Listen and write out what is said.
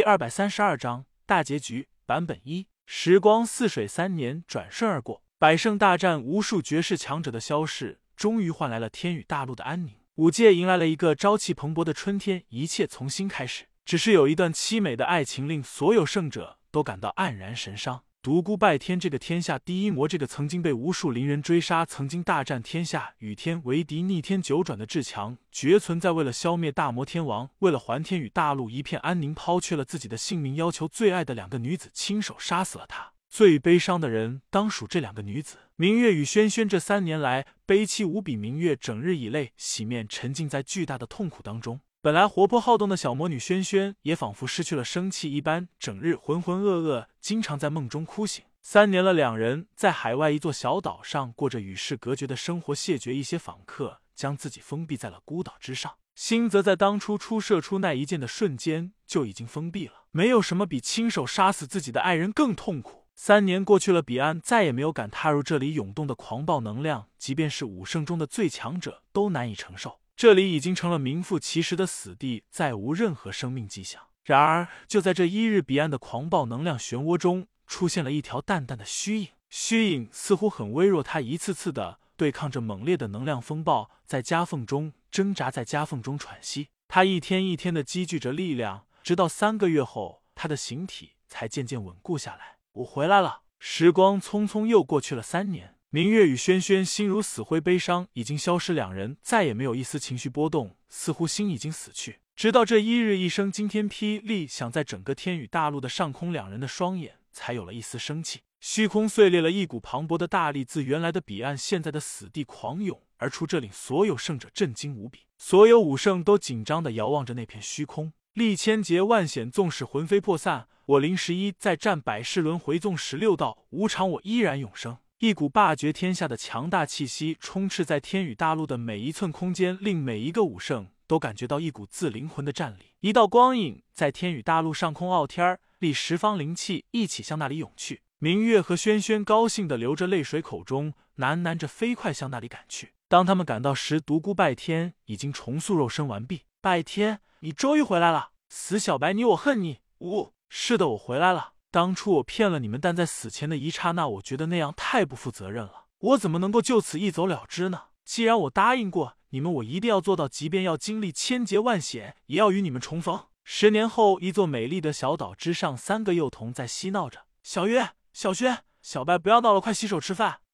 第232章大结局版本1。时光似水，3年转瞬而过，百胜大战无数绝世强者的消逝，终于换来了天宇大陆的安宁。5界迎来了一个朝气蓬勃的春天，一切从新开始。只是有一段凄美的爱情令所有胜者都感到黯然神伤。独孤拜天这个天下第一魔，这个曾经被无数灵人追杀，曾经大战天下，与天为敌，逆天九转的至强，绝存在为了消灭大魔天王，为了还天宇大陆一片安宁，抛却了自己的性命，要求最爱的2个女子亲手杀死了他。最悲伤的人当属这2个女子，明月与轩轩。这3年来悲戚无比，明月整日以泪洗面，沉浸在巨大的痛苦当中。本来活泼好动的小魔女轩轩也仿佛失去了生气一般，整日浑浑噩噩，经常在梦中哭醒。3年了，2人在海外一座小岛上过着与世隔绝的生活，谢绝一些访客，将自己封闭在了孤岛之上。心则在当初出射出那一箭的瞬间就已经封闭了。没有什么比亲手杀死自己的爱人更痛苦。3年过去了，彼岸再也没有敢踏入这里，涌动的狂暴能量，即便是5圣中的最强者都难以承受。这里已经成了名副其实的死地，再无任何生命迹象。然而就在这1日，彼岸的狂暴能量漩涡中出现了一条淡淡的虚影，虚影似乎很微弱，它一次次的对抗着猛烈的能量风暴，在夹缝中挣扎，在夹缝中喘息。它一天一天的积聚着力量，直到3个月后，它的形体才渐渐稳固下来。我回来了。时光匆匆又过去了3年。明月与轩轩心如死灰，悲伤已经消失，2人再也没有一丝情绪波动，似乎心已经死去。直到这1日，一声惊天霹雳响在整个天宇大陆的上空，2人的双眼才有了一丝生气。虚空碎裂了，一股磅礴的大力自原来的彼岸现在的死地狂涌而出，这令所有圣者震惊无比。所有5圣都紧张地遥望着那片虚空。历千劫万险，纵使魂飞魄散，我林11再战百世轮回，纵使6道无常，我依然永生。一股霸绝天下的强大气息充斥在天宇大陆的每一寸空间，令每一个5圣都感觉到一股自灵魂的战力。一道光影在天宇大陆上空傲天，历10方灵气一起向那里涌去。明月和轩轩高兴地流着泪水，口中喃喃着飞快向那里赶去。当他们赶到时，独孤拜天已经重塑肉身完毕。拜天，你终于回来了！死小白，你我恨你！是的，我回来了。当初我骗了你们，但在死前的一刹那，我觉得那样太不负责任了。我怎么能够就此一走了之呢？既然我答应过你们，我一定要做到，即便要经历千劫万险，也要与你们重逢。10年后，一座美丽的小岛之上，3个幼童在嬉闹着。小月、小轩、小白，不要闹了，快洗手吃饭。